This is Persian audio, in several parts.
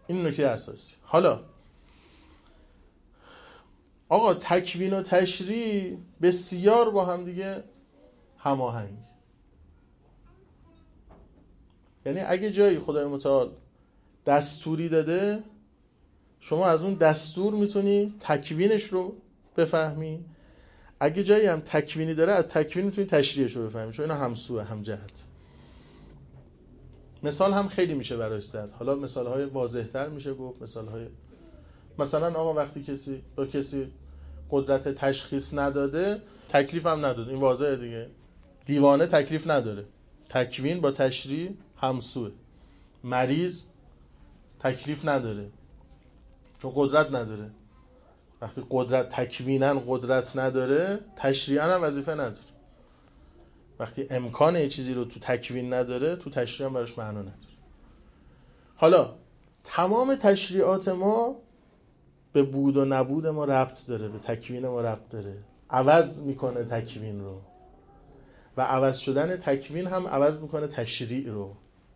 این نکته اساسی. حالا آقا تکوین و تشریع بسیار با هم دیگه هماهنگ. یعنی اگه جایی خدای متعال دستوری داده، شما از اون دستور میتونی تکوینش رو بفهمی. اگه جایی هم تکوینی داره، از تکوین میتونی تشریعش رو بفهمی، چون اینا همسوه، هم جهت. مثال هم خیلی میشه براش زد. حالا مثالهای واضح‌تر میشه گفت. مثلا آقا وقتی کسی قدرت تشخیص نداده، تکلیف هم نداده، این واضحه دیگه. دیوانه تکلیف نداره. تکوین با تشریع همسوه. مریض تکلیف نداره چون قدرت نداره. وقتی تکویناً قدرت نداره، تشریعاً هم وظیفه نداره. وقتی امکان یه چیزی رو تو تکوین نداره، تو تشریع هم براش معنا نداره. حالا تمام تشریعات ما به بود و نبود ما ربط داره، به تکوین ما ربط داره. عوض میکنه تکوین رو و عوض شدن تکوین هم عوض میکنه تشریع رو.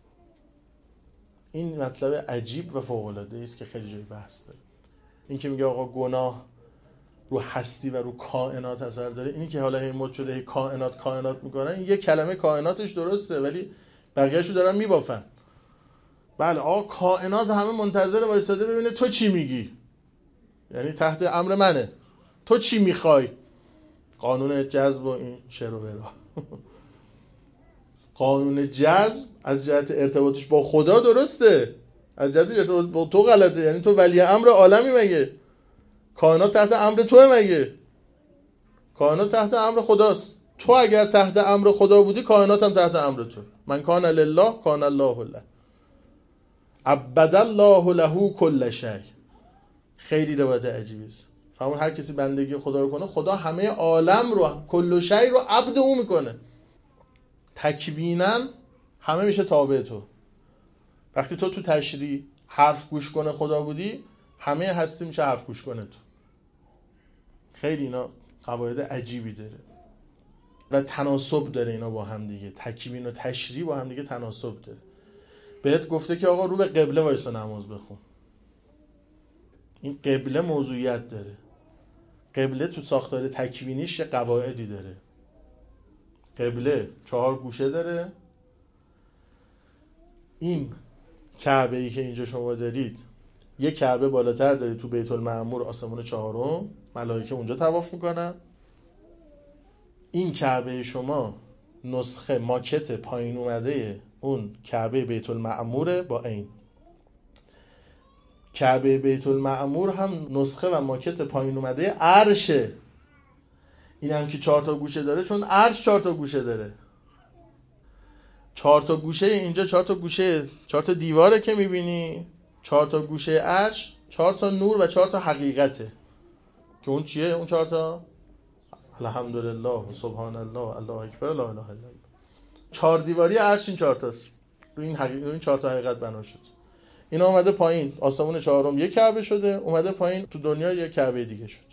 این مطلب عجیب و فوق‌العاده است که خیلی جای بحث داره. این که میگه آقا گناه رو هستی و رو کائنات اثر داره، اینی که حالا مد شده کائنات میکنن، این یه کلمه کائناتش درسته ولی بقیه‌شو دارن میبافن. بله آقا کائنات همه منتظر وایساده ببینه تو چی میگی، یعنی تحت امر منه، تو چی میخوای. قانون جذب و این شعر و ورا. قانون جذب از جهت ارتباطش با خدا درسته، از جهت ارتباط با تو غلطه. یعنی تو ولی امر عالمی مگه؟ کائنات تحت امر توه مگه؟ کائنات تحت امر خداست. تو اگر تحت امر خدا بودی، کائنات هم تحت امر تو. من کان لله کان الله له، عبد الله له کل شیء. خیلی روایت عجیبی است. همون هر کسی بندگی خدا رو کنه، خدا همه عالم رو، کل شیء رو عبد او میکنه. تکویناً همه میشه تابع تو. وقتی تو تشریع حرف گوش کنه خدا بودی، همه هستی میشه حرف گوش کنه تو. خیلی اینا قواعد عجیبی داره و تناسب داره اینا با هم دیگه. تکوین و تشریع با هم دیگه تناسب داره. بهت گفته که آقا رو به قبله وایسا نماز بخون. این قبله موضوعیت داره. قبله تو ساختار تکوینیش یه قواعدی داره. قبله 4 گوشه داره. این کعبه ای که اینجا شما دارید، یه کعبه بالاتر دارید تو بیت المعمور، آسمون 4م، ملائکه اونجا طواف میکنن. این کعبه شما نسخه ماکت پایین اومده اون کعبه بیت المعموره با این. کعبه بیت المعمور هم نسخه و ماکت پایین اومده عرشه. این هم که 4 تا گوشه داره چون عرش 4 تا گوشه داره. 4 تا گوشه اینجا، 4 تا گوشه، 4 تا دیواره که میبینی، 4 تا گوشه عرش، 4 تا نور و 4 تا حقیقته. که اون چیه اون 4 تا؟ الحمدلله سبحان الله الله اکبر لا اله الا الله. 4 دیواری عرش این 4 تاست. این 4 تا حقیقت بنا شد. اینا اومده پایین، آسمون 4م یک کعبه شده، اومده پایین تو دنیا یک کعبه دیگه شد.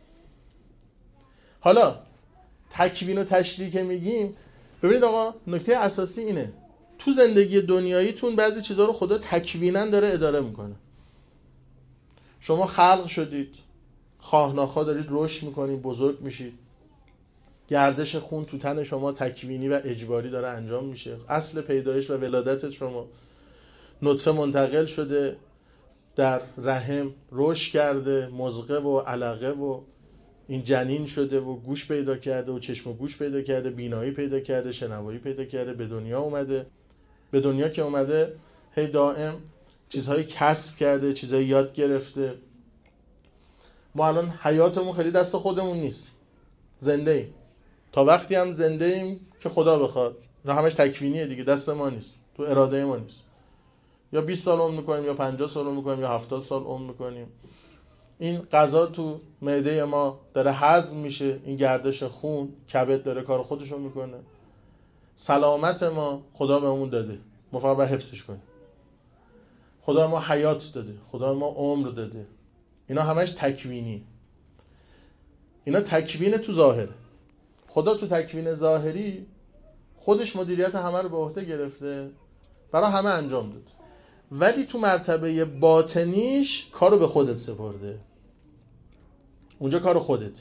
حالا تکوین و تشریع که میگیم، ببینید آقا نکته اساسی اینه، تو زندگی دنیاییتون بعضی چیزا رو خدا تکویناً داره اداره میکنه. شما خلق شدید، خواه ناخواه دارید رشد میکنید، بزرگ میشید. گردش خون تو تن شما تکوینی و اجباری داره انجام میشه. اصل پیدایش و ولادت شما نطفه منتقل شده در رحم، رشد کرده، مضغه و علقه و این جنین شده و گوش پیدا کرده و چشم و گوش پیدا کرده، بینایی پیدا کرده، شنوایی پیدا کرده، به دنیا اومده. به دنیا که اومده هی دائم چیزهایی کسب کرده، چیزهایی یاد گرفته. ما الان حیاتمون خیلی دست خودمون نیست، زنده ایم. تا وقتی هم زنده ایم که خدا بخواد. نه همش تکوینیه دیگه، دست ما نیست، تو اراده ما نیست. یا 20 سال عمر میکنیم یا 50 سال عمر میکنیم یا 70 سال عمر میکنیم. این غذا تو معده ما داره هضم میشه، این گردش خون، کبد داره کار خودشو میکنه. سلامت ما خدا بهمون داده، ما فقط باید حفظش کنیم. خدا ما حیات داده، خدا ما عمر داده. اینا همش تکوینی. اینا تکوین تو ظاهره. خدا تو تکوین ظاهری خودش مدیریت همه رو به عهده گرفته، برای همه انجام داد. ولی تو مرتبه باطنیش کارو به خودت سپرده. اونجا کارو خودت،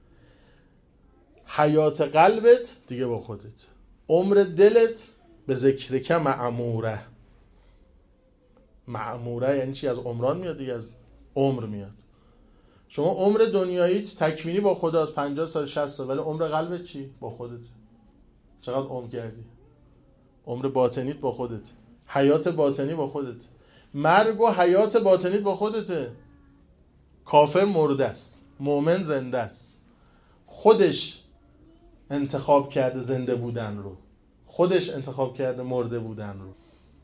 حیات قلبت دیگه با خودت، عمر دلت به ذکرک معموره. معموره یعنی چی؟ از عمران میاد دیگه، از عمر میاد. شما عمر دنیاییت تکوینی با خداست، 50 سال 60 سال، ولی عمر قلبت چی؟ با خودت. چقدر عمر کردی؟ عمر باطنیت با خودت، حیات باطنی با خودت، مرگ و حیات باطنیت با خودته. کافر مرده است، مؤمن زنده است. خودش انتخاب کرده زنده بودن رو، خودش انتخاب کرده مرده بودن رو.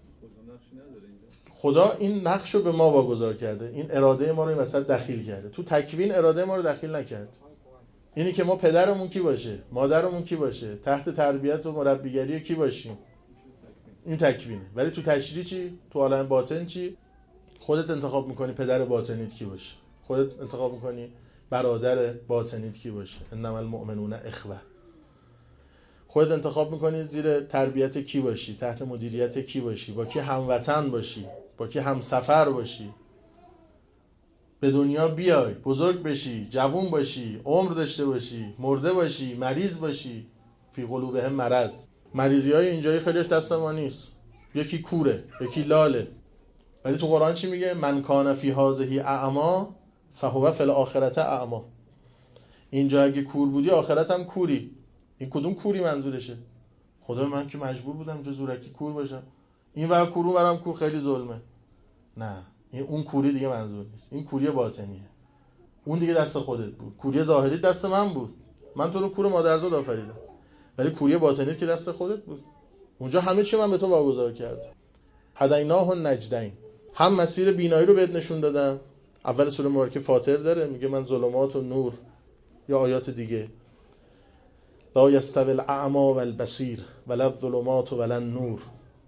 خدا این نقش رو به ما واگذار کرده، این اراده ما رو این وسط دخیل کرده. تو تکوین اراده ما رو دخیل نکرد. اینی که ما پدرمون کی باشه، مادرمون کی باشه، تحت تربیت و مربیگری کی باشیم، این تکوینه. ولی تو تشریع چی؟ تو عالم باطن چی؟ خودت انتخاب میکنی پدر باطنیت کی باشه، خودت انتخاب میکنی برادر باطنیت کی باشه. انما المؤمنون اخوه. خودت انتخاب میکنی زیر تربیت کی باشی، تحت مدیریت کی باشی، با کی هموطن باشی، با کی همسفر باشی. به دنیا بیای، بزرگ بشی، جوون باشی، عمر داشته باشی، مرده باشی، مریض باشی. فی قلوبهم مرض. مریضی های اینجایی خیلیش دست ما نیست. یکی کوره، یکی لاله. ولی تو قرآن چی میگه؟ من کان فی هذه اعمی فهو فی الاخرة اعمی. اینجا اگه کور بودی آخرت هم کوری. این کدوم کوری منظورشه؟ خدا من که مجبور بودم جو زورکی کور باشم. این ور کور اون ورم کور، خیلی ظلمه. نه، این اون کوری دیگه منظور نیست. این کوری باطنیه. اون دیگه دست خودت بود. کوری ظاهری دست من بود. من تو رو کور مادرزاد آفریدم. ولی کوری باطنی که دست خودت بود. اونجا همه چی من به تو واگذار کردم. هدیناه النجدین. هم مسیر بینایی رو بهت نشون دادم. اول سوره مبارکه فاطر داره، میگه من ظلمات و نور، یا آیات دیگه لا یستوی الاعمی والبصیر ولا الظلمات ولا النور.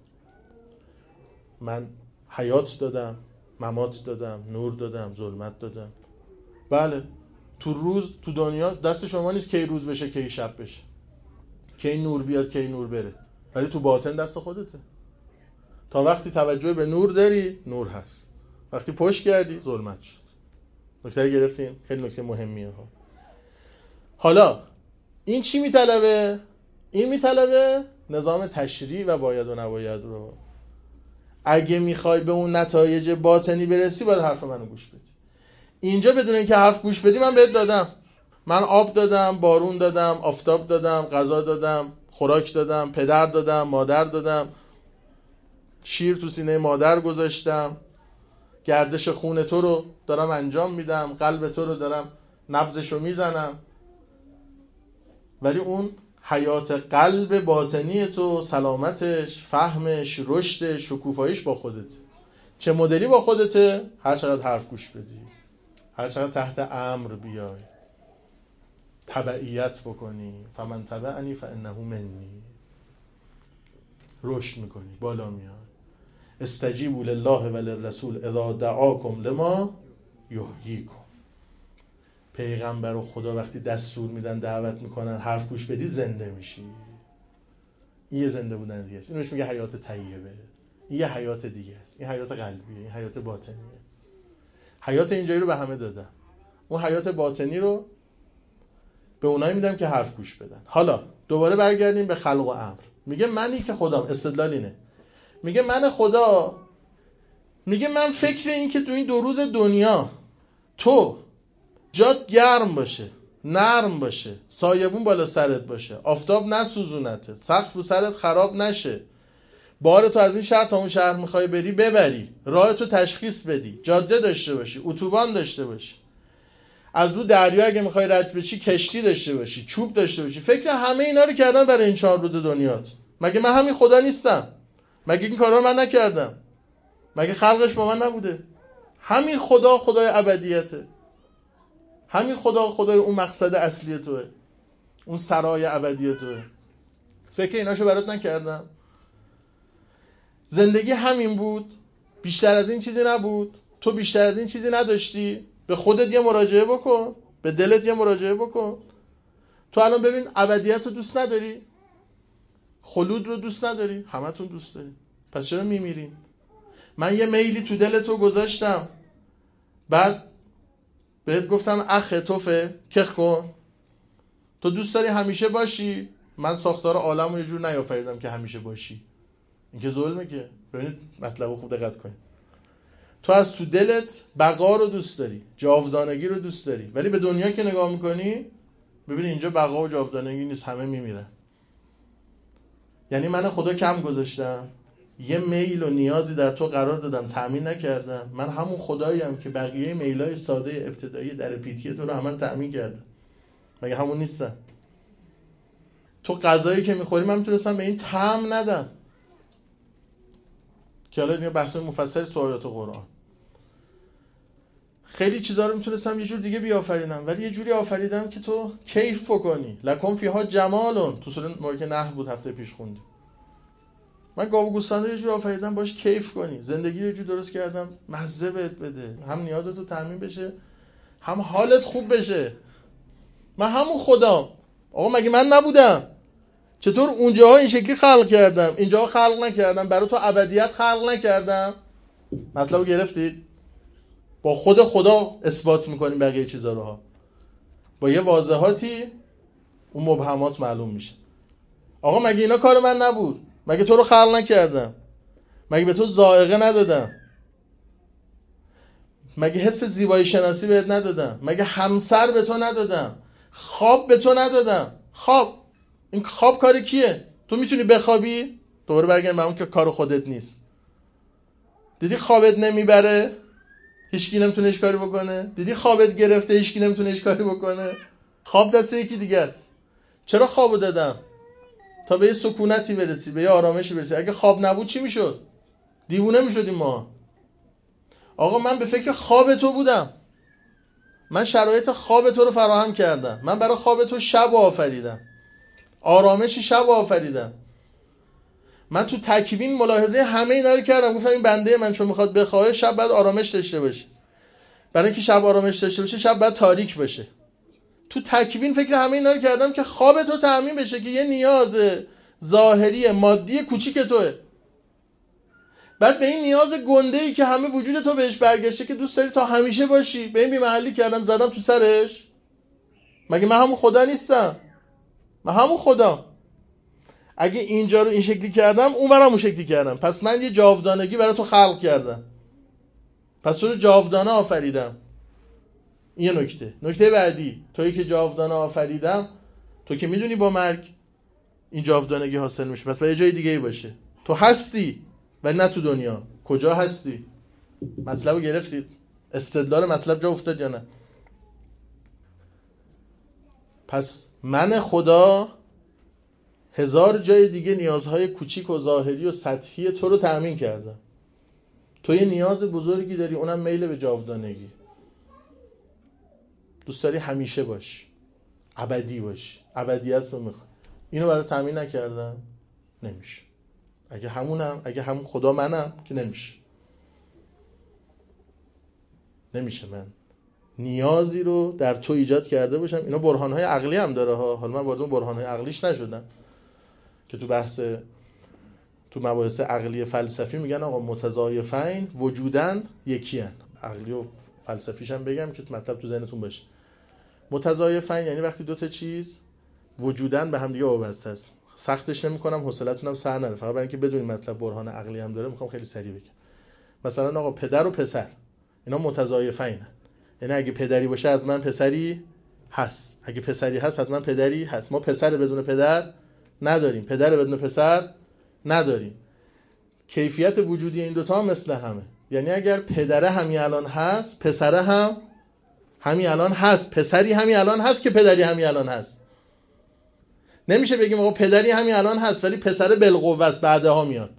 من حیات دادم، ممات دادم، نور دادم، ظلمت دادم. بله، تو روز تو دنیا دست شما نیست کی روز بشه کی شب بشه، کی نور بیاد کی نور بره، ولی تو باطن دست خودته. تا وقتی توجه به نور داری نور هست، وقتی پشت کردی ظلمت شد. نکته گرفتین؟ خیلی نکته مهمیه ها. حالا این چی میطلبه؟ این میطلبه نظام تشریع و باید و نباید رو. اگه میخوای به اون نتایج باطنی برسی باید حرف منو گوش بدی. اینجا بدون اینکه حرف گوش بدی من بهت دادم. من آب دادم، بارون دادم، آفتاب دادم، غذا دادم، خوراک دادم، پدر دادم، مادر دادم، شیر تو سینه مادر گذاشتم، گردش خون تو رو دارم انجام میدم، قلب تو رو دارم نبضشو میزنم. ولی اون حیات قلب باطنی تو، سلامتش، فهمش، رشدش، شکوفاییش با خودت. چه مدلی با خودته؟ هر چقدر حرف گوش بدی، هر چقدر تحت امر بیای، تبعیت بکنی. فمن تبعنی فانه منی. رشد میکنی، بالا میای. استجیبوا لله وللرسول اذا دعاکم لما یحییکم. پیغمبر و خدا وقتی دستور میدن، دعوت میکنن، حرف گوش بدی، زنده میشی. این یه زنده بودن دیگه است. اینو بهش میگه حیات طیبه. این یه حیات دیگه است. این حیات قلبیه، این حیات باطنیه. حیات اینجایی رو به همه دادم. اون حیات باطنی رو به اونایی میدم که حرف گوش بدن. حالا دوباره برگردیم به خلق و امر. میگه منی که خدام. استدلال اینه. میگه من خدا. میگه من فکر این که تو این 2 روز دنیا تو جات گرم باشه، نرم باشه، سایبون بالا سرت باشه، آفتاب نسوزونته، سقف رو سرت خراب نشه، بار تو از این شهر تا اون شهر میخوای بری ببری، راه تو تشخیص بدی، جاده داشته باشی، اتوبان داشته باشی، از رو دریا اگه میخوای رد بشی کشتی داشته باشی، چوب داشته باشی. فکر همه اینا رو کردن برای این 4 روز دنیات. مگه من همین خدا نیستم؟ مگه این کارا من نکردم؟ مگه خلقش با من نبوده؟ همین خدا خدای ابدیته. همین خدا خدای اون مقصد اصلی توه، اون سرای ابدی توه. فکر ایناشو برات نکردم؟ زندگی همین بود، بیشتر از این چیزی نبود. تو بیشتر از این چیزی نداشتی. به خودت یه مراجعه بکن، به دلت یه مراجعه بکن. تو الان ببین ابدیت رو دوست نداری؟ خلود رو دوست نداری؟ همتون دوست داری. پس چرا میمیرین؟ من یه میلی تو دل تو گذاشتم، بعد بهت گفتم اخ توفه کخ کن، تو دوست داری همیشه باشی، من ساختار عالم رو یه جور نیافریدم که همیشه باشی. این که ظلمه که. ببینید مطلب رو خوب دقت کنید. تو از تو دلت بقا رو دوست داری، جاودانگی رو دوست داری، ولی به دنیا که نگاه میکنی ببین اینجا بقا و جاودانگی نیست، همه میمیرن. یعنی من خدا کم گذاشتم، یه میل و نیازی در تو قرار دادم، تأمین نکردم. من همون خداییم که بقیه میلای ساده ابتدایی در پیتی تو رو همه تأمین کردم. مگه همون نیستم؟ تو غذایی که میخوری من میتونستم به این طعم ندم، که حالا این بحث مفصل تو آیات قرآن. خیلی چیزا رو میتونستم یه جور دیگه بیافرینم، ولی یه جوری آفریدم که تو کیف بکنی. لکم فیها جمالون، تو سوره مبارکه نحل بود هفته پیش خوندیم. من گاو و گوسفند رو یه جور آفریدم باش کیف کنی، زندگی رو یه جور درست کردم مزه بهت بده، هم نیازت رو تامین بشه، هم حالت خوب بشه. من همون خدام. آقا مگه من نبودم؟ چطور اونجاها این شکلی خلق کردم، اینجاها خلق نکردم؟ برای تو ابدیت خلق نکردم؟ مطلب رو گرفتید؟ با خود خدا اثبات میکنیم بقیه چیزا رو ها، با یه واضحاتی اون مبهمات معلوم میشه. آقا مگه اینا کار من نبود؟ مگه تو رو خلق نکردم؟ مگه به تو ذائقه ندادم؟ مگه حس زیبایی شناسی بهت ندادم؟ مگه همسر به تو ندادم؟ خواب به تو ندادم؟ خواب، این خواب کار کیه؟ تو میتونی بخوابی؟ دوباره برگردیم به اون که کار خودت نیست. دیدی خوابت نمیبره؟ هیچکی نمیتونه هیچ کاری بکنه. دیدی خوابت گرفته؟ هیچکی نمیتونه هیچ کاری بکنه. خواب دست یکی دیگه است. چرا خوابو دادم؟ تا به یه سکونتی برسی، به یه آرامشی برسی. اگه خواب نبود چی میشد؟ دیوونه میشدیم ما. آقا من به فکر خواب تو بودم، من شرایط خواب تو رو فراهم کردم، من برای خواب تو شب آفریدم، آرامش شب آفریدم. من تو تکوین ملاحظه همه اینا رو کردم، گفتم این بنده من چون میخواد بخوابه شب بعد آرامش داشته باشه. برای اینکه شب آرامش داشته باشه شب بعد تاریک باشه. تو تکوین فکر همه اینا رو کردم که خواب تو تامین بشه، که یه نیاز ظاهری مادی کوچیک توئه. بعد به این نیاز گنده‌ای که همه وجود تو بهش برگشته که دوست داری تا همیشه باشی، به این بی‌محلی کردم، زدم تو سرش. مگه من همون خدا نیستم؟ من همون خدا. اگه اینجا رو این شکلی کردم اونورم اون شکلی کردم، پس من یه جاودانگی برای تو خلق کردم، پس تو رو جاودانه آفریدم. این یه نکته. نکته بعدی، تویی که جاودانه آفریدم، تو که میدونی با مرگ این جاودانگی حاصل میشه، پس باید یه جای دیگه ای باشه. تو هستی ولی نه تو دنیا. کجا هستی؟ مطلب رو گرفتید؟ استدلال مطلب جا افتاد یا نه؟ پس من خدا هزار جای دیگه نیازهای کوچیک و ظاهری و سطحی تو رو تأمین کردم. تو یه نیاز بزرگی داری، اونم میل به جاودانگی. دوست داری همیشه باشی، ابدی باشی، ابدیت رو میخوای. اینو برای تأمین نکردم؟ نمیشه. اگه همون خدا منم که نمیشه من نیازی رو در تو ایجاد کرده باشم. اینا برهانهای عقلی هم داره ها، حالا من وارد اون برهانهای عقلیش نشدم که تو مباحث عقلی فلسفی میگن آقا متضایفین وجودن یکی هن. عقلی و فلسفیش هم بگم که مطلب تو ذهنتون باشه. متضایفین یعنی وقتی دو تا چیز وجودن به هم دیگه وابسته است. سختش نمی‌کنم، حوصله‌تونم سر نره، فقط برای اینکه بدونید مطلب برهان عقلی هم داره میخوام خیلی سریع بگم. مثلا آقا پدر و پسر اینا متضایفین، یعنی اگه پدری باشه حتما پسری هست، اگه پسری هست حتما پدری هست. ما پسر بدون پدر نداریم، پدر بدون پسر نداریم. کیفیت وجودی این دوتا هم مثل همه. یعنی اگر پدره همین الان هست، پسره هم همین الان هست، پسری همین الان هست که پدری همین الان هست. نمیشه بگیم آقا پدری همین الان هست ولی پسر بالقوه است بعدها میاد،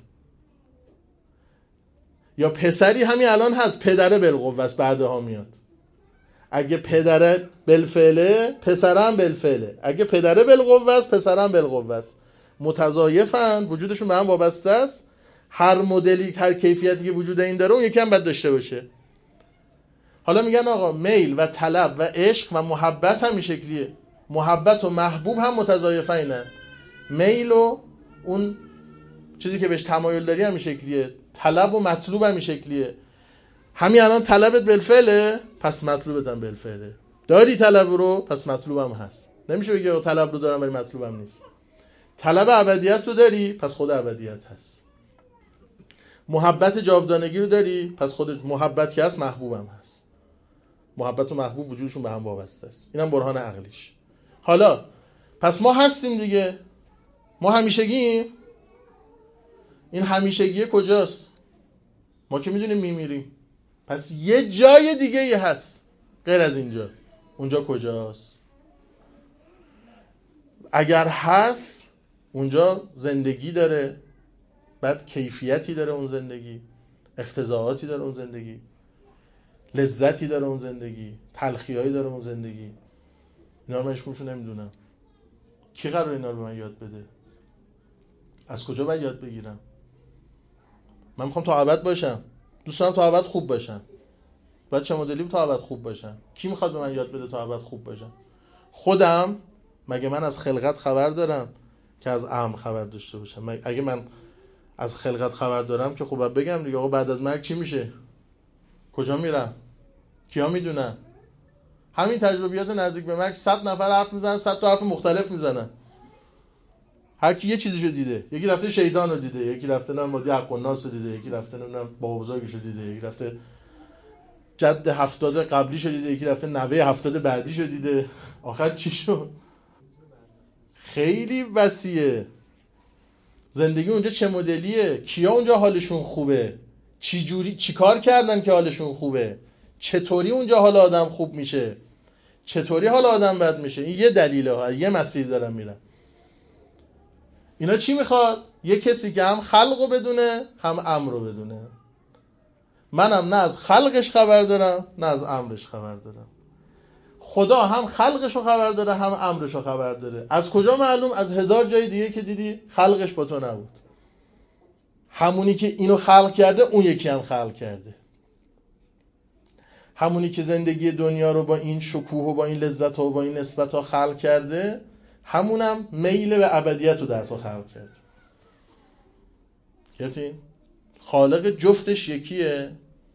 یا پسری همین الان هست پدره بالقوه است بعدها میاد. اگه پدره بالفعله پسرم بالفعله، اگه پدره بالقوه است پسرم بالقوه است. متضایفن، وجودشون به هم وابسته است. هر مدلی، هر کیفیتی که وجود این داره اون یکی هم باید داشته باشه. حالا میگن آقا میل و طلب و عشق و محبت هم این شکلیه. محبت و محبوب هم متضایفینن. میل و اون چیزی که بهش تمایل داری همین شکلیه، طلب و مطلوب همین شکلیه. همین الان طلبت بالفعله، پس مطلوبت هم بالفعله. داری طلب رو، پس مطلوبم هست. نمیشه بگی طلب رو دارم ولی مطلوبم نیست. طلب ابدیت رو داری، پس خود ابدیت هست. محبت جاودانگی رو داری، پس خود محبت که هست محبوبم هست. محبت و محبوب وجودشون به هم وابسته است. اینم برهان عقلیش. حالا پس ما هستیم دیگه، ما همیشگیم. این همیشگیه کجاست؟ ما که میدونیم میمیریم. پس یه جای دیگه یه هست غیر از اینجا. اونجا کجاست؟ اگر هست اونجا زندگی داره، بعد کیفیتی داره اون زندگی، اقتضاعاتی داره اون زندگی، لذتی داره اون زندگی، تلخیایی داره اون زندگی. اینا رو من هیچکدومشو نمیدونم. کی قراره اینا رو به من یاد بده؟ از کجا باید یاد بگیرم؟ من میخوام تا ابد باشم، دوست دارم تا ابد خوب باشم. باید چه مدلی تا ابد خوب باشم؟ کی میخواد به من یاد بده تا ابد خوب باشم؟ خودم؟ مگه من از خلقت خبر دارم که از امر خبر داشته باشم؟ اگه من از خلقت خبر دارم که خب بگم دیگه آقا بعد از مرگ چی میشه؟ کجا میرم؟ کیا میدونن؟ همین تجربیات نزدیک به مرگ 100 نفر حرف میزنن، 100 تا حرف مختلف میزنن. هر کی یه چیزیشو دیده. یکی رفته شیطان رو دیده، یکی رفته نمادی حق الناس رو دیده، یکی رفته نمیدونم بابا بزرگش رو دیده، یکی رفته جد 70 قبلیش رو دیده، یکی رفته نوه 70 بعدیش رو دیده. آخر چی شد؟ خیلی وسیعه. زندگی اونجا چه مدلیه؟ کیا اونجا حالشون خوبه؟ چی جوری چیکار کردن که حالشون خوبه؟ چطوری اونجا حال آدم خوب میشه؟ چطوری حال آدم بد میشه؟ این یه دلیله، یه مسیر دارم میرم. اینا چی میخواد؟ یه کسی که هم خلقو بدونه هم امرو بدونه. منم نه از خلقش خبر دارم نه از امرش خبر دارم. خدا هم خلقشو خبر داره هم امرشو خبر داره. از کجا معلوم؟ از 1000 جای دیگه که دیدی خلقش با تو نبود. همونی که اینو خلق کرده اون یکی هم خلق کرده. همونی که زندگی دنیا رو با این شکوه و با این لذت و با این نسبت ها خلق کرده، همونم میل به ابدیت رو در تو خلق کرده. کسی؟ خالق جفتش یکیه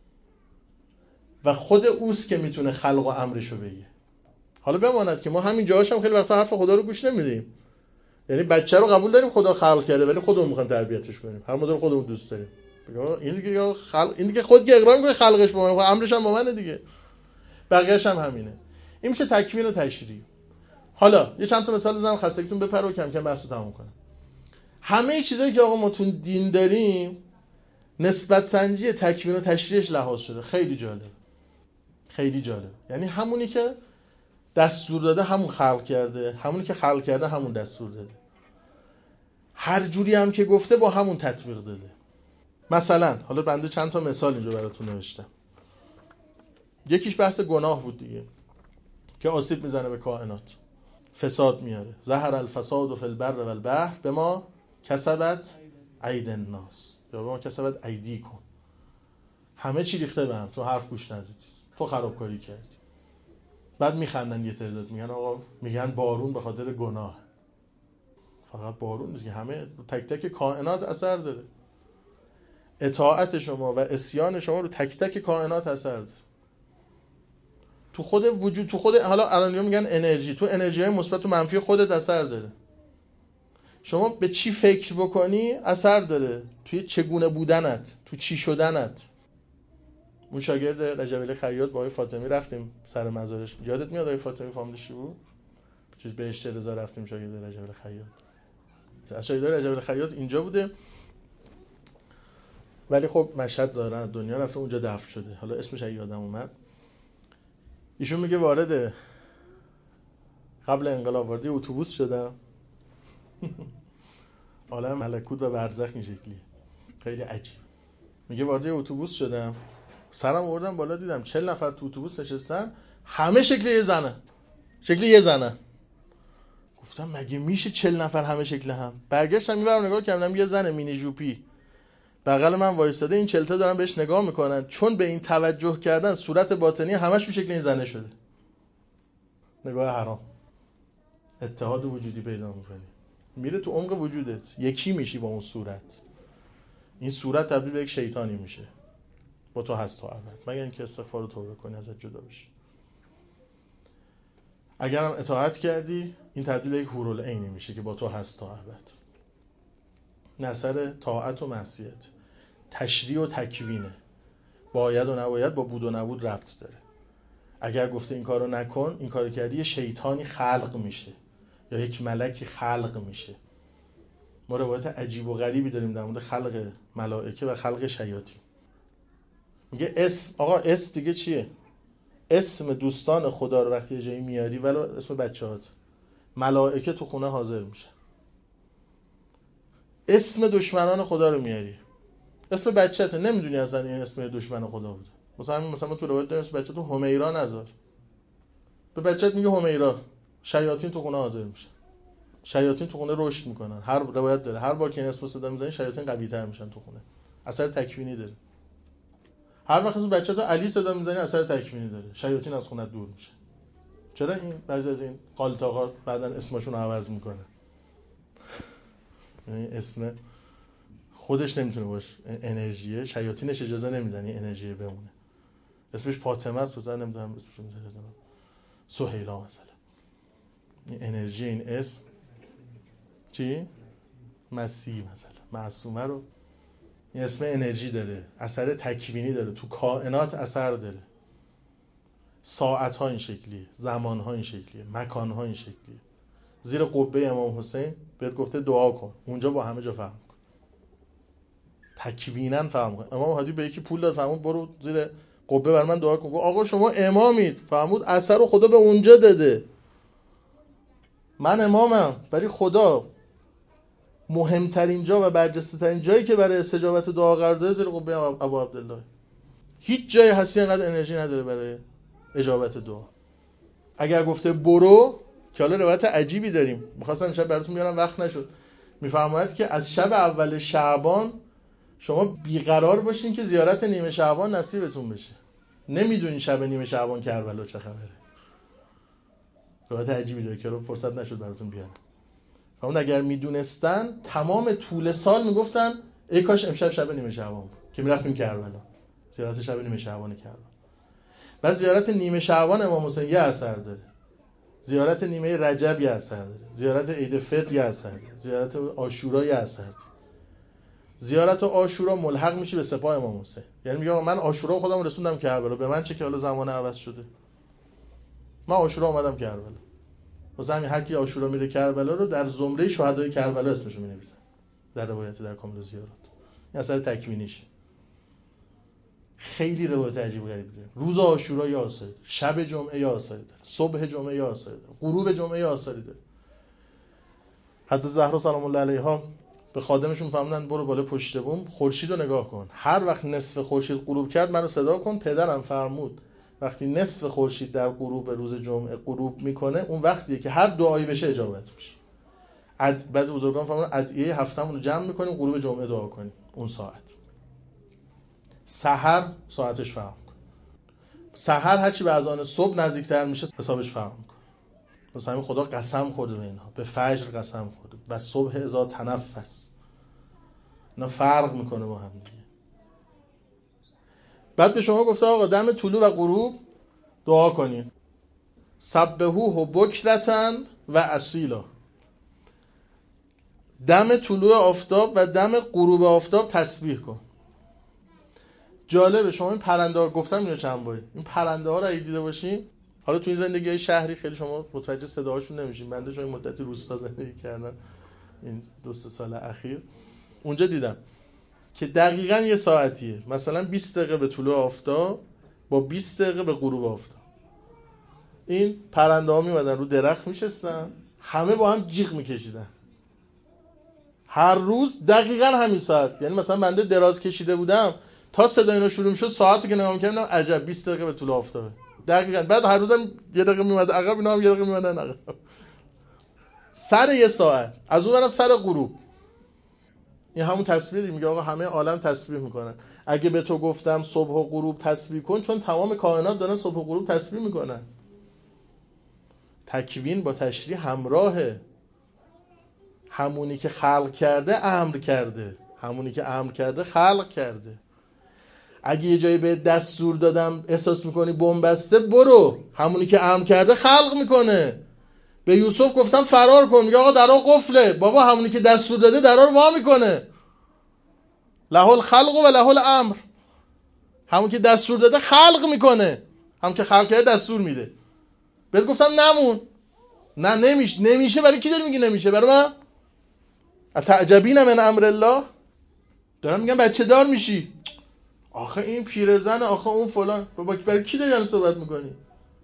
و خود اوست که میتونه خلق و امرشو بگه. حالا بماند که ما همین جاهاش هم خیلی وقتا حرف خدا رو گوش نمیدیم. یعنی بچه رو قبول داریم خدا خلق کرده ولی خودمون میخوایم تربیتش کنیم. هر مدل خودمون دوست داریم. این دیگه خود که اقرار میکنه خلقش با منه، امرش هم با منه دیگه. بقیه‌اش هم همینه. این میشه تکوین و تشریع. حالا یه چند تا مثال بزنم خستگیتون بپره و کم کم بحثو تموم کنم. همه چیزایی که آقا ما تو دین داریم نسبت سنجی تکوین و تشریعش لحاظ شده. خیلی جالب. خیلی جالب. یعنی همونی که دستور داده همون خلق کرده، همونی که خلق کرده همون دستور داده. هر جوری هم که گفته با همون تطبیق داده. مثلا حالا بنده چند تا مثال اینجا براتون نوشتم. یکیش بحث گناه بود دیگه که آسیب میزنه به کائنات، فساد میاره. ظهر الفساد فی البر و البحر بما کسبت اید الناس یا بما کسبت ایدیکم. همه چی ریخته به هم چون حرف گوش ندادید، تو خرابکاری کردی. بعد میخندن یه تعداد، میگن آقا، میگن بارون به خاطر گناه. فقط بارون نیست که همه تک تک کائنات اثر داره. اطاعت شما و عصیان شما رو تک تک کائنات اثر داره. تو خود وجود، تو خود، حالا الان میگن انرژی، تو انرژی های مثبت و منفی خودت اثر داره. شما به چی فکر بکنی اثر داره، توی چگونه بودنت، تو چی شدنت. اون شاگرد رجب علی خیاط با آقای فاطمی رفتیم سر مزارش. یادت میاد آقای فاطمی فامیلش چی بود؟ چیز بهشت رضا رفتیم شاگرد رجب علی خیاط. از شاگرد رجب علی خیاط اینجا بوده ولی خب مشهد داره، دنیا رفته، اونجا دفن شده. حالا اسمش یادم اومد. ایشون میگه وارد قبل انقلاب وارد اتوبوس شدم. عالم ملکوت و برزخ این شکلیه، خیلی عجیب. میگه وارد اتوبوس شدم، سرم آوردم بالا، دیدم 40 نفر تو اتوبوس نشستن، همه شکل یه زنه، شکل یه زنه. گفتم مگه میشه 40 نفر همه شکل هم؟ برگشتم اینور نگاه کردم، یه زن مینی جوپی بغل من وایساده، این 40 تا دارن بهش نگاه میکنن، چون به این توجه کردن صورت باطنی همش رو شکل این زنه شده. نگاه حرام. اتحاد وجودی پیدا میکنی، میره تو عمق وجودت، یکی میشی با اون صورت. این صورت تبدیل به یک شیطانی میشه، با تو هست تا ابد، مگر اینکه استغفار و توبه کنی ازت جدا بشی. اگر هم اطاعت کردی این تبدیل به یک حورالعینی میشه که با تو هست تا ابد. نظر طاعت و معصیت، تشریع و تکوینه، باید و نباید با بود و نبود ربط داره. اگر گفته این کارو نکن، این کارو کردی، یه شیطانی خلق میشه یا یک ملکی خلق میشه. ما روایت عجیب و غریبی داریم در مورد خلق ملائکه و خلق شیاطین. میگه اسم، آقا اسم دیگه چیه؟ اسم دوستان خدا رو وقتی یه جایی میاری ولو اسم بچه‌هات، ملائکه تو خونه حاضر میشه. اسم دشمنان خدا رو میاری، اسم بچه‌ته، نمیدونی اصلا این اسم دشمن خدا بود. مثلا تو روایت داریم اسم بچه تو همیرا نذار، به بچه‌ت میگه همیرا، شیاطین تو خونه حاضر میشه. شیاطین تو خونه رشد میکنن. هر روایت داره هر بار که این اسمو صدا میزنی شیاطین قوی‌تر میشن تو خونه. اثر تکوینی داره. هر وقت اسم بچه‌تو علی صدا میزنی اثر تکوینی داره. شیاطین از خونه دور میشه. چرا این بعضی از این قالتاقا بعدن اسمشون رو عوض میکنه؟ یعنی اسم خودش نمیتونه باشه، انرژیه، شیاطینش اجازه نمیدن این انرژی بمونه. اسمش فاطمه است، مثلا نمیدونم اسمش میذاره سهیلا مثلا. این انرژی این اسم چی؟ مسیح مثلا، معصومه رو، این اسم انرژی داره، اثر تکوینی داره، تو کائنات اثر داره. ساعت ها این شکلیه، زمان ها این شکلیه، مکان ها این شکلیه. زیر قبه امام حسین بهت گفته دعا کن، اونجا با همه جا فهم کن، تکویناً فهم کن. امام هادی به یکی پول داد، فرمود برو زیر قبه بر من دعا کن. گفت آقا شما امامید، فرمود اثر رو خدا به اونجا داده، من امامم، ولی خدا مهمترین جا و برجسته ترین جایی که برای استجابت دعا قرار داده زیر قبه ابو عبدالله. هیچ جای هستی انقدر انرژی نداره برای اجابت دعا. اگر گفته برو، که حالا روایت عجیبی داریم، می‌خواستم امشب براتون بیارم وقت نشد، میفرماید که از شب اول شعبان شما بیقرار باشین که زیارت نیمه شعبان نصیبتون بشه. نمیدونین شب نیمه شعبان کربلا چه خبره. روایت عجیبی داره که رو فرصت نشد براتون بیارم. فرمود اگر میدونستن تمام طول سال میگفتن ای کاش امشب شب نیمه شعبان بود که میرفتیم کربلا، زیارت شب نیمه شعبان کربلا. بعد زیارت نیمه شعبان امام حسین یه اثر داره، زیارت نیمه رجب یه اثر داره، زیارت عید فطر یه اثر داره، زیارت عاشورا یه اثر داره. زیارت عاشورا ملحق میشه به سپاه امام حسین، یعنی میگه من عاشورا خودم رسوندم کربلا، به من چه که حالا زمان عوض شده، من عاشورا اومدم کربلا. واسه همین هر کی عاشورا میره کربلا رو در زمره شهدای کربلا اسمشو مینویسن در روایت در کامل زیارات. این اثر تکوینیشه. خیلی روایت عجیب و غریبی داره. روز عاشورا یا آثاری داره، شب جمعه یا آثاری داره، صبح جمعه یا آثاری داره، غروب جمعه یا آثاری داره. حضرت زهرا سلام الله علیها به خادمشون فرمودن برو بالا پشت بوم خورشید رو نگاه کن، هر وقت نصف خورشید غروب کرد منو صدا کن. پدرم فرمود وقتی نصف خورشید در غروب روز جمعه غروب میکنه اون وقتیه که هر دعایی بشه اجابت میشه. بعضی بزرگان فرمودن ادعیه هفتمون رو جمع میکنیم غروب جمعه دعا کنیم اون ساعت. سحر ساعتش فهم کن، سحر هرچی به اذان صبح نزدیکتر میشه حسابش فهم کن. مثلا همین خدا قسم خورده به اینها، به فجر قسم خورده و صبح اذا تنفس، اینا فرق میکنه با هم دیگه. بعد به شما گفته آقا دم طلوع و غروب دعا کنین، سبحوه بکرتن و اصیلا، دم طلوع آفتاب و دم غروب آفتاب تسبیح کن. جالبه شما این پرنده ها، گفتم اینو چند باری، این پرنده ها رو اگه دیده باشین، حالا تو این زندگی های شهری خیلی شما متوجه صداهاشون نمیشین، بنده چون این مدتی روستا زندگی کردم این 2-3 سال اخیر، اونجا دیدم که دقیقاً یه ساعتیه، مثلا 20 دقیقه به طلوع آفتاب با 20 دقیقه به غروب آفتاب، این پرنده ها میمدن رو درخت میشستن، همه با هم جیغ میکشیدن هر روز دقیقاً همین ساعت. یعنی مثلا بنده دراز کشیده بودم تا صدا اینا شروع میشد، ساعتی که نگاه می‌کردم عجب 20 دقیقه به طلوع آفتابه دقیقاً. بعد هر روزم یه دقیقه میومد عقب، اینا هم یه دقیقه میومدن عقب، سر یه ساعت. از اون طرف سر غروب این همون تسبیحی میگه آقا همه عالم تسبیح میکنن. اگه به تو گفتم صبح و غروب تسبیح کن، چون تمام کائنات دارن صبح و غروب تسبیح میکنن. تکوین با تشریع همراهه. همونی که خلق کرده امر کرده، همونی که امر کرده خلق کرده. اگه یه جایی به دستور دادم احساس میکنی بن‌بسته، برو، همونی که امر کرده خلق میکنه. به یوسف گفتم فرار کن، میگه آقا درا قفله. بابا همونی که دستور داده درا رو وا میکنه. له الخلق و له الامر. همون که دستور داده خلق میکنه، همون که خلق کرده دستور میده. بهت گفتم نمون، نه نمیشه. برای کی داری میگی نمیشه؟ برای من؟ اتعجبین من امر الله. دارم میگم بچه دار میشی، آخه این پیرزن، آخه اون فلان. بابا برای کی داری الان صحبت میکنی؟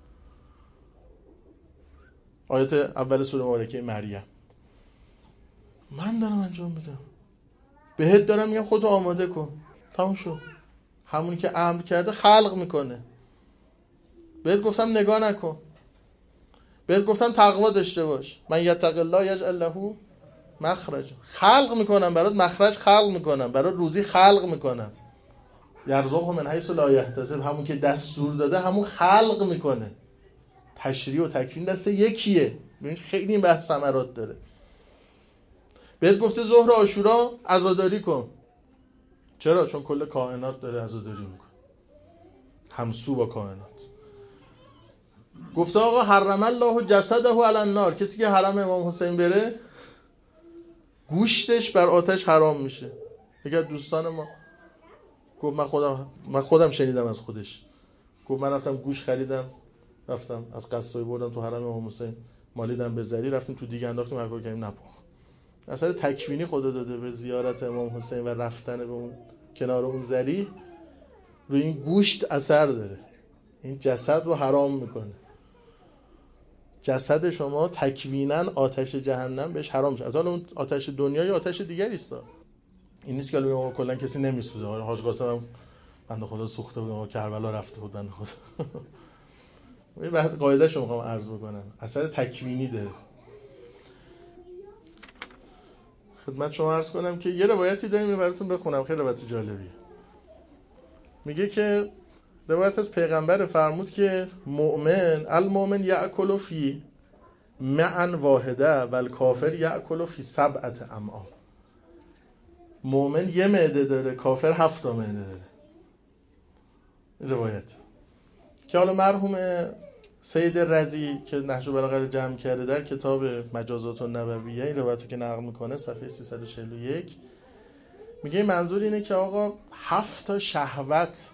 آیت اول سوره مبارکه مریم. من دارم انجام میدم، بهت دارم میگم خودتو آماده کن، تموم شد. همونی که امر کرده خلق میکنه. بهت گفتم نگاه نکن، بهت گفتم تقوا داشته باش. من یتق الله یجعل له مخرج. خلق میکنم برات، مخرج خلق میکنم برات، روزی خلق میکنم. یرزقه من حیث لا یحتسب. همون که دستور داده همون خلق میکنه. تشریع و تکوین دست یکیه. ببینید خیلی این بحث ثمرات داره. بهت گفته ظهر عاشورا عزاداری کن. چرا؟ چون کل کائنات داره عزاداری میکنه، همسو با کائنات. گفته آقا حرم الله جسده علی النار. کسی که حرم امام حسین بره گوشتش بر آتش حرام میشه. یکی دوستان ما گفت من خودم شنیدم از خودش، گفت من رفتم گوش خریدم، رفتم از قصای بردم تو حرم امام حسین، مالیدم به زری، رفتیم تو دیگه انداختیم، هر کار کردیم نپخ. اثر تکوینی خدا داده به زیارت امام حسین و رفتن به اون کنار اون زری، روی این گوشت اثر داره. این جسد رو حرام میکنه. جسد شما تکویناً آتش جهنم بهش حرام شد. حالا اون آتش دنیا یا آتش دیگری است. این نیست که الان کلا کسی نمیسوزه. حاج قاسم هم بنده خدا سوخته بود، کربلا رفته بود بنده خدا. این بحث قاعده شو میخوام عرض بکنم، اثر تکوینی داره. خدمت شما عرض کنم که یه روایتی داریم براتون بخونم، خیلی روایت جالبیه. میگه که روایت از پیغمبر فرمود که مؤمن المؤمن یأکل فی معن واحده و الکافر یأکل فی 7 امعاء. مؤمن یه معده داره، کافر 7 معده داره. این روایت که حالا مرحوم سید رضی که نهج البلاغه رو جمع کرده در کتاب مجازات النبویه، این روایتو که نقل میکنه صفحه 341، میگه منظور اینه که آقا 7 شهوت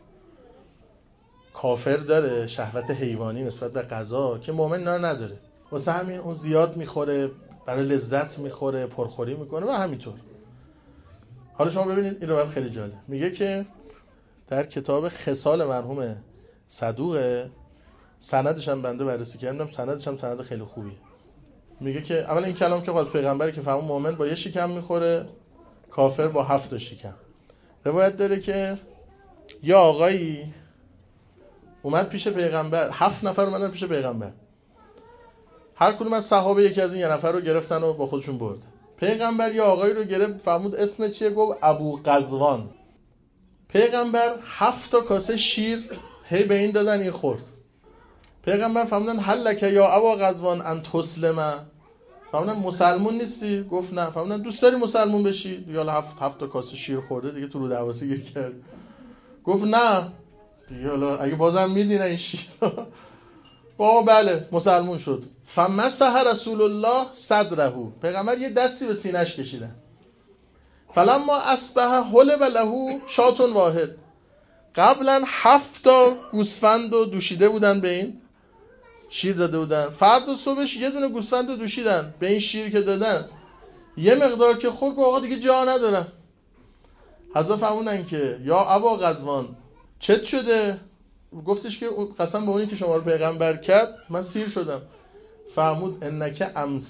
کافر داره، شهوت حیوانی نسبت به غذا، که مؤمن اینا نداره. واسه همین اون زیاد میخوره، برای لذت میخوره، پرخوری میکنه و همینطور. حالا شما ببینید این روایت خیلی جالب. میگه که در کتاب خصال مرحوم صدوقه، سندش هم بنده بررسی کردم، سندش هم سند خیلی خوبیه. میگه که اولا این کلام که از پیغمبری که فرمود مؤمن با 1 شکم میخوره، کافر با 7 شکم. روایت داره که یا آقایی اومد پیش پیغمبر، 7 نفر اومدن پیش پیغمبر، هر کدوم از صحابه یکی از این 1 نفر رو گرفتن و با خودشون برد. پیغمبر یا آقایی رو گرفت، فرمود اسم چیه؟ گفت ابو قزوان. پیغمبر 7 کاسه شیر هی به این دادن، این خورد. پیغمبر فرمودن هل لک یا ابو قزوان ان تسلم. فرمودن مسلمون نیستی؟ گفت نه. فرمودن دوست داری مسلمون بشی؟ دیگه حالا 7 کاسه شیر خورده دیگه، تو رو دعواسی گیر کرد. گفت نه دیگه، حالا اگه بازم میدین این شیر. بابا بله مسلمون شد. فمسح رسول الله صدره. پیغمبر یه دستی به سینه‌اش کشیدن. فلما اصبح حلب له شات واحد. قبلا 7 گوسفند رو دوشیده بودن، به این شیر داده بودن. فردا صبحش یه دونه گوسفند رو دوشیدن به این شیر که دادن، یه مقدار که خورد، آقا دیگه جا ندارم. حضرت فرمودن که یا ابا غزوان چت شده؟ گفتش که قسم به اونی که شما رو پیغمبر کرد من سیر شدم. فرمود انک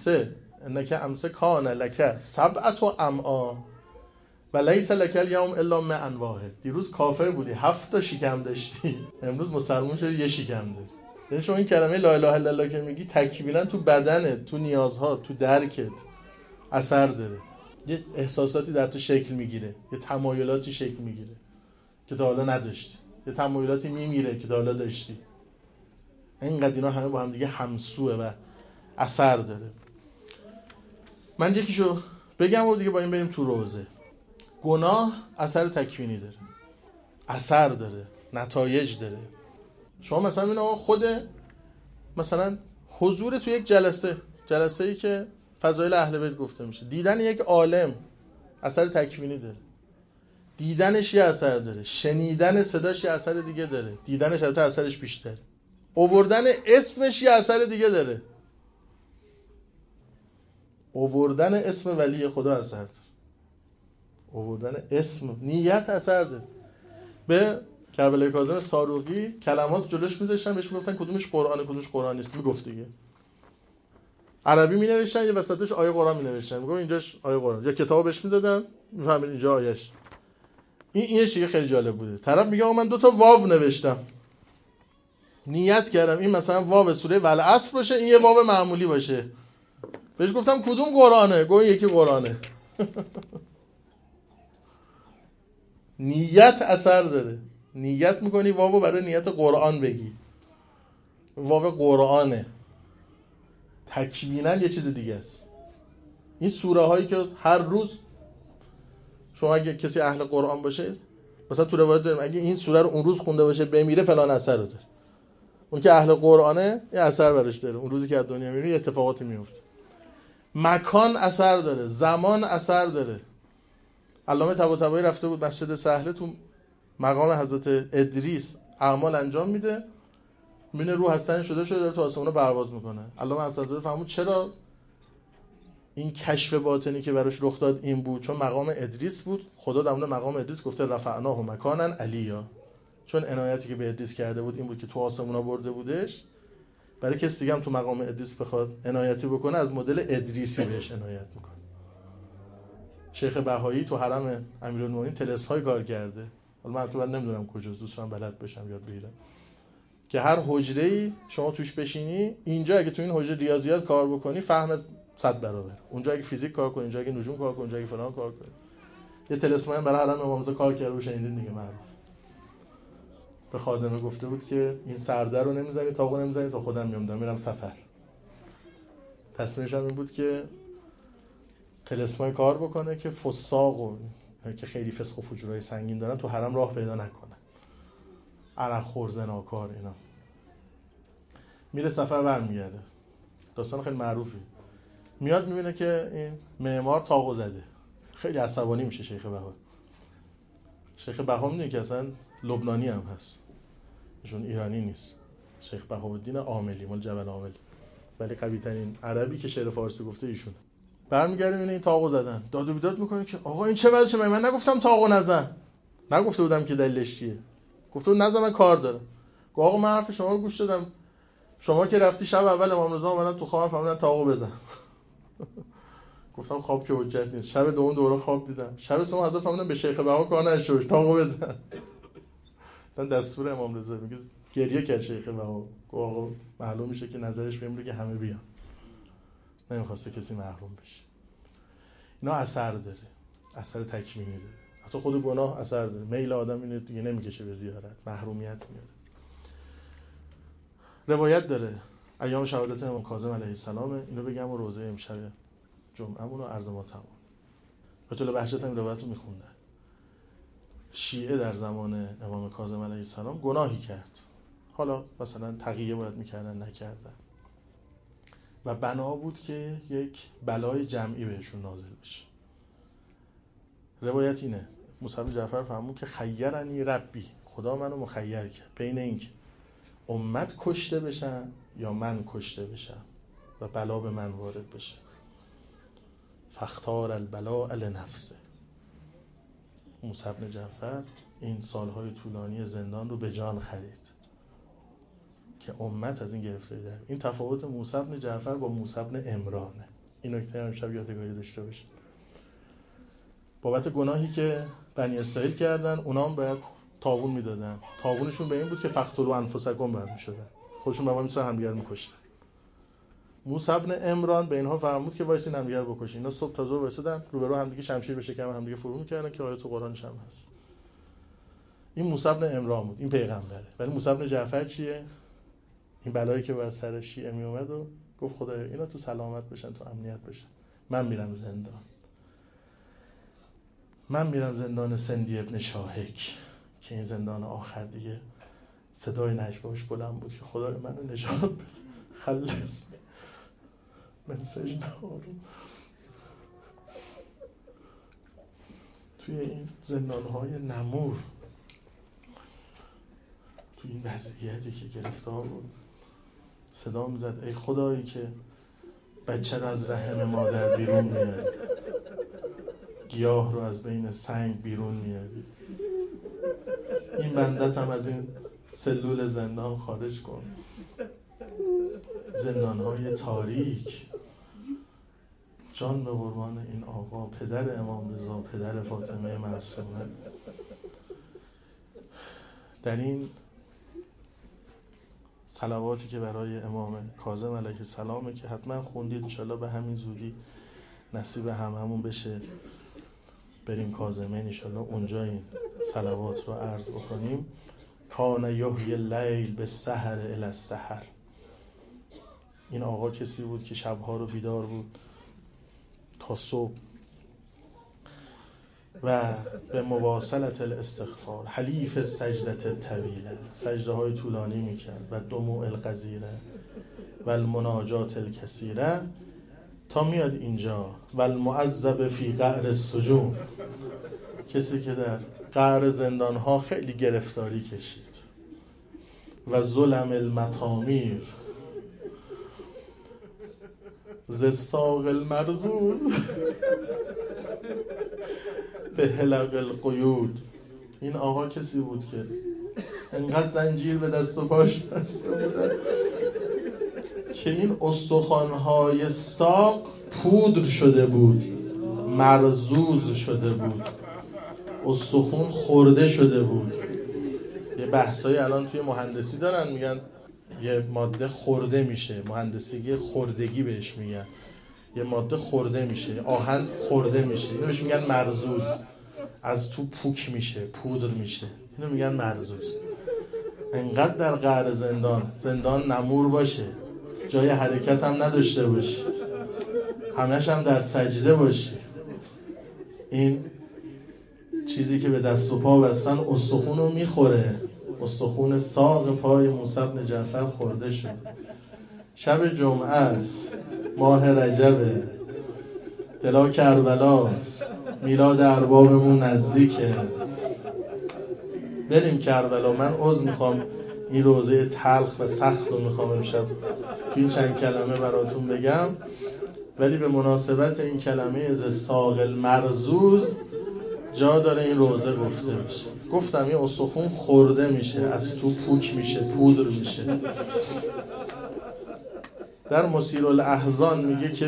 امسه کان لک 7 امعاء و لیس لک الیوم الا معن واحد. دیروز کافر بودی 7 شکم داشتی، امروز مسلمان شدی 1 شکم داری. یعنی شما این کلمه لا اله الا الله که میگی تکمیلا تو بدنت، تو نیازها، تو درکت اثر داره. یه احساساتی در تو شکل میگیره، یه تمایلاتی شکل میگیره که تا حالا نداشتی، یه تمایلاتی میمیره که تا حالا داشتی. اینقدر اینا همه با هم دیگه همسوه و اثر داره. من یکیشو بگم و دیگه با این بریم تو روزه. گناه اثر تکوینی داره، اثر داره، نتایج داره. شما مثلا ببین آقا خود مثلا حضور تو یک جلسه‌ای که فضایل اهل بیت گفته میشه، دیدن یک عالم اثر تکوینی داره، دیدنش یه اثر داره، شنیدن صداش یه اثر دیگه داره، دیدنش البته اثرش بیشتره، آوردن اسمش یه اثر دیگه داره، آوردن اسم ولی خدا اثر داره، آوردن اسم نیت اثر داره. به کربلای کاظم صاروخی کلمات جلوش میذاشتن بهش میگفتن کدومش قرآنه کدومش قرآن نیست، میگفت دیگه عربی مینوشتن یه وسطش آیه قرآن مینوشتن، میگم اینجاش آیه قرآن، یا کتاب بهش میدادن میفهمید اینجا آیهش. این چیزی خیلی جالب بوده. طرف میگه من 2 تا واو نوشتم، نیت کردم این مثلا واو سوره والعصر باشه، این یه واو معمولی باشه. بهش گفتم کدوم قرآنه؟ گفت یکی قرآنه. نیت اثر داره. نیت میکنی واو برای نیت قرآن بگی، واو قرآنه، تکویناً یه چیز دیگه است. این سوره هایی که هر روز شما اگه کسی اهل قرآن باشه، مثلا تو روایت داریم اگه این سوره رو اون روز خونده باشه بمیره فلان اثر رو داره. اون که اهل قرآنه یه اثر برش داره، اون روزی که از دنیا میره اتفاقاتی میفته. مکان اثر داره، زمان اثر داره. علامه طباطبایی رفته بود مسجد سهله تو مقام حضرت ادریس اعمال انجام میده، میبینه روح هستن شده داره تو آسمون پرواز میکنه. علامه حضرت فهمود چرا این کشف باطنی که براش رخ داد این بود، چون مقام ادریس بود. خدا در مورد مقام ادریس گفته رفعناه مکانا علیا، چون عنایتی که به ادریس کرده بود این بود که تو آسمونا برده بودش. برای کسی دیگه هم تو مقام ادریس بخواد عنایتی بکنه از مدل ادریسی بهش عنایت میکنه. شیخ بهایی تو حرم امیرالمومنین طلسم‌های کار کرده، حالا من تو نمیدونم کجاست، دوست دارم بلد بشم یاد بگیرم، که هر حجره‌ای شما توش بشینی، اینجا اگه تو این حجره ریاضیات کار بکنی فهم از 100 برابر، اونجا اگه فیزیک کار کنی، اینجا اگه نجوم کار کنی، اینجا اگه فلان کار کنی. یه طلسم برای حرم امام رضا کار کرده و شنیدین دیگه، معروف. به خادمه گفته بود که این سرده رو نمیزنی، تاقو نمیزنی تا خودم میرم سفر. تصمیمش هم این بود که طلسمای کار بکنه که فساق و که خیلی فسق و فجورای سنگین دارن تو حرم راه پیدا نکنه، عرق خور، زناکار، اینا. میره سفر برمیگرده، داستان خیلی معروفی. میاد میبینه که این معمار تاقو زده، خیلی عصبانی میشه شیخ بها. شیخ بها میدونه که اصلا لبنانی هم هست، ایشون ایرانی نیست، شیخ بهاءالدین عاملی مال جبل عامل، ولی قوی ترین عربی که شعر فارسی گفته ایشون. برمیگرده میبینه این تاقو زدن، داد و بیداد میکنه که آقا این چه وضعشه، من نگفتم تاقو نزن، نگفته بودم که دلیلش چیه، گفته بود نزن من کار دارم. گفت آقا من حرف شما رو گوش دادم، شما که رفتی شب اول امام رضا اومدن تو خوابم فهمیدن تاقو بزن. گفتم خواب که حجت نیست. شب دوم دوره خواب دیدم، شب سوم حضرت فهمیدن به شیخ بها کار نشه، تاقو بزن. من دستور امام رضا میگه گریه کرد شیخ بها، گفت آقا معلوم میشه که نظرش بهم میگه همه بیان، نمیخواسته کسی محروم بشه. اینا اثر داره، اثر تکوینی داره. حتی خود گناه اثر داره، میل آدم اینه دیگه نمیکشه به زیارت، محرومیت میاره. روایت داره ایام شهادت امام کاظم علیه السلام، اینو بگم و روزه امشب جمعه‌مون رو عرض ما تمام. بطول بهجت هم روایت رو میخوندن. شیعه در زمان امام کاظم علیه السلام گناهی کرد، حالا مثلا تقیه باید میکردن نکردن، و بنا بود که یک بلای جمعی بهشون نازل بشه. روایت اینه موسی بن جعفر فرمود که خیرنی ربی، خدا منو مخیر کرد بین اینکه امت کشته بشن یا من کشته بشم و بلا به من وارد بشه. فاختار البلاء لنفسه. موسی بن جعفر این سالهای طولانی زندان رو به جان خرید که امت از این گرفتاری در. این تفاوت موسی بن جعفر با موسی بن عمرانه. این نکته هم شب یادگاری داشته باشید. بابت گناهی که بنی اسرائیل کردن اونا هم باید تاوون میدادن. تاوونشون به این بود که فقتلوا انفسکم باید میشدن، خودشون به ما میسن همدیگر میکشتن. موسی بن عمران به اینها فرمود که وایسین همدیگر بکشین. اینا صبح تا ظهر وایسادن روبرو همدیگه شمشیر به شکم همدیگه فرو میکردن که آیات قرآنش هم هست. این موسی بن عمران بود، این پیغمبره. ولی موسی بن جعفر چیه؟ این بلایی که بر سر شیعه می اومد و گفت خدایا اینا تو سلامت بشن، تو امنیت بشن، من میرم زندان. من میرم زندان سندی ابن شاهک که این زندان آخر دیگه صدای نجواش بلند بود که خدای منو نجات بده، خلص من سجن آروم. توی این زندانهای نمور، توی این وضعیتی که گرفتار بود، صدا میزد ای خدایی که بچه رو از رحم مادر بیرون میاری، گیاه رو از بین سنگ بیرون میاری، این بندت هم از این سلول زندان خارج کن. زندانهای تاریک. جان به قربان این آقا، پدر امام رضا، پدر فاطمه معصومه. در این صلواتی که برای امام کاظم علیه السلامه که حتما خوندید، انشالله به همین زودی نصیب هممون بشه بریم کاظمه، انشالله اونجا این صلوات رو عرض بکنیم. کان یحیی اللیل بالسحر الی السحر. این آقا کسی بود که شبها رو بیدار بود تا صبح و به مواصلت الاستغفار، حلیف السجدة الطویله، سجده های طولانی میکرد و دموع الغزیره و المناجات الکثیره، تا میاد اینجا و المعذب فی قعر السجون، کسی که در قعر زندان ها خیلی گرفتاری کشید و ظلم المطامیر، ز ساق المرزوز به حلق القیود. این آقا کسی بود که انقدر زنجیر به دست و پاش بسته بودن که این استخوان‌های ساق پودر شده بود، مرزوز شده بود، استخون خورده شده بود. یه بحثایی الان توی مهندسی دارن، میگن یه ماده خورده میشه، مهندسی خوردگی بهش میگن، یه ماده خورده میشه، آهن خورده میشه، اینو بهش میگن مرزوز. از تو پوک میشه، پودر میشه، اینو میگن مرزوز. انقدر در قعر زندان نمور باشه، جای حرکت هم نداشته باشی، همش هم در سجده باشی، این چیزی که به دست و پا بستن استخون رو میخوره. استخون ساق پای موسی بن جعفر خورده شد. شب جمعه است، ماه رجبه، دلا کربلاست، میلاد اربابمون نزدیکه، بریم کربلا. من عذر میخوام این روزه تلخ و سخت رو میخوام امشب تو این چند کلمه براتون بگم، ولی به مناسبت این کلمه ز ساق المرزوز جا داره این روزه گفته بشه. گفتم این استخون خورده میشه، از تو پوک میشه، پودر میشه. در مسیر الاحزان میگه که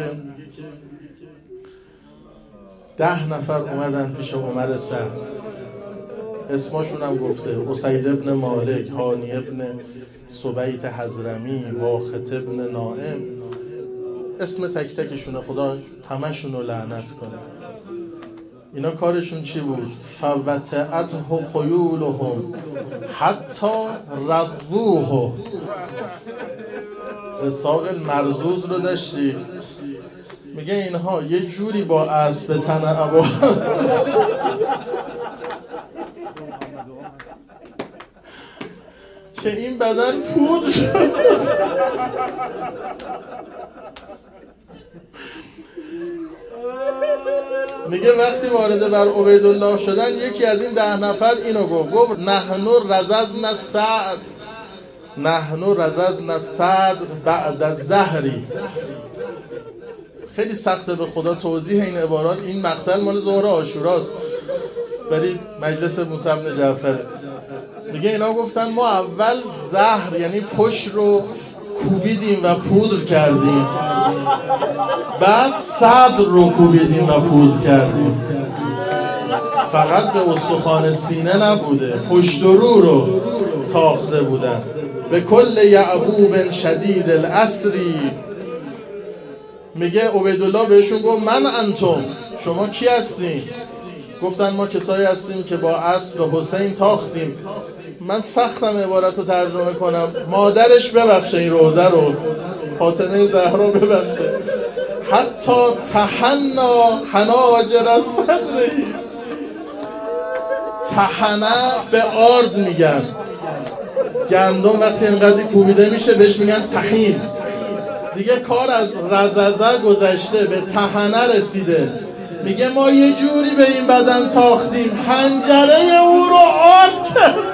10 نفر اومدن پیش عمر سعد، اسماشون هم گفته: اسید ابن مالک، هانی ابن سبیت حضرمی، واخت ابن نائم. اسم تک تکشونه، خدا همشون رو لعنت کنه. اینا کارشون چی بود؟ فوتعته خیولهم حتی رضوه. ز ساق مرزوز رو داشتی، میگه اینها یه جوری با اسب تنعبا که این بدن پودر شد. میگه وقتی وارد بر عبیدالله شدن، یکی از این 10 نفر اینو گفت نحن رززنا سعد، نحن رززنا سعد بعد الزهری. خیلی سخته به خدا توضیح این عبارات. این مقتل مال ظهر عاشوراست، ولی مجلس موسی بن جعفر. میگه اینا گفتن ما اول زهر یعنی پشت رو کوبیدیم و پودر کردیم، بعد صدر رو کوبیدیم و پودر کردیم. فقط به استخوان سینه نبوده، پشت و رو تاخته بودن. به کل یعبوب شدید الاسری. میگه عبیدالله بهشون گفت من انتم، شما کی هستین؟ گفتن ما کسایی هستیم که با اسب حسین تاختیم. من سختم عبارت رو ترجمه کنم، مادرش ببخشه این روزه رو، فاطمه زهرا ببخشه. حتی تحنا حناجر صدری، طحنه به آرد میگن. گندم وقتی اینقدر کوبیده میشه بهش میگن طحین. دیگه کار از رززه گذشته، به طحنه رسیده. میگه ما یه جوری به این بدن تاختیم حنجره او رو آرد کرد.